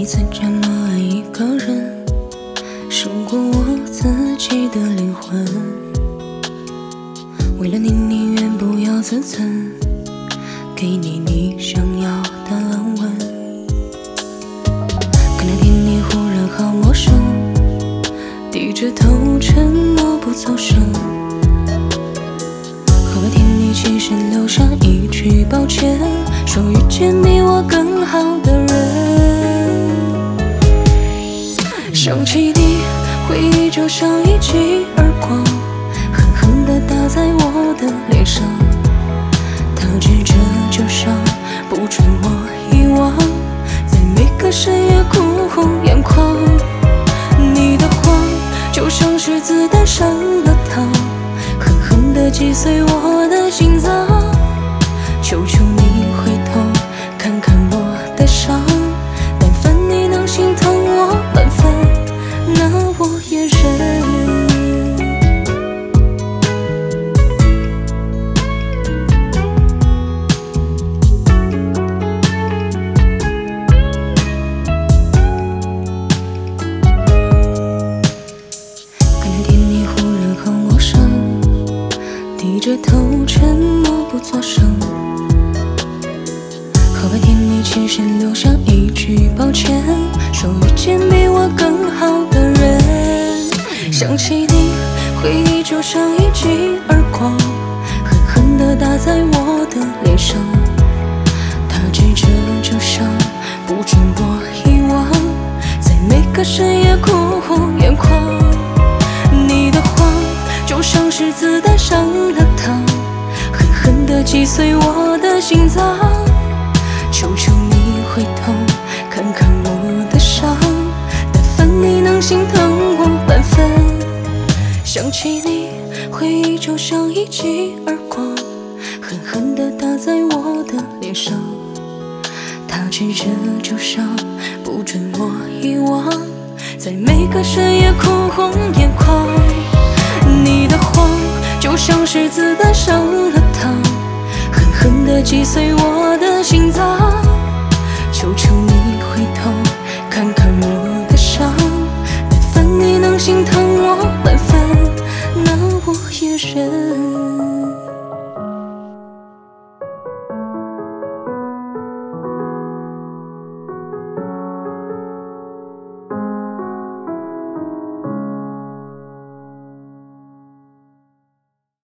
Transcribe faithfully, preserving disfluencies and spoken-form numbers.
你曾这么爱一个人，胜过我自己的灵魂。为了你宁愿不要自尊，给你你想要的安稳。可那天你忽然好陌生，低着头沉默不作声。后半天你起身留下一句抱歉，说遇见比我更好的人。想起你，回忆就像一记耳光，狠狠地打在我的脸上。它指着旧伤，不准我遗忘，在每个深夜哭红眼眶。你的谎就像是子弹上了膛，狠狠地击碎我的心脏。求求你回头看看我的伤，但凡你能心疼我半分，那我也认。可那天你忽然好陌生，低着头沉默不作声。后半天你起身留下一句抱歉，说遇见比我更好的人。想起你，回忆就像一记耳光，狠狠地打在我的脸上。它指着旧伤，不准我遗忘，在每个深夜哭红眼眶。你的谎就像是子弹上了膛，狠狠地击碎我的心脏。求求你回头看看我的伤，但凡你能心疼我半分。想起你，回忆就像一记耳光，狠狠地打在我的脸上。它指着旧伤，不准我遗忘，在每个深夜哭红眼眶。你的谎就像是子弹上了膛，狠狠地击碎我的心脏。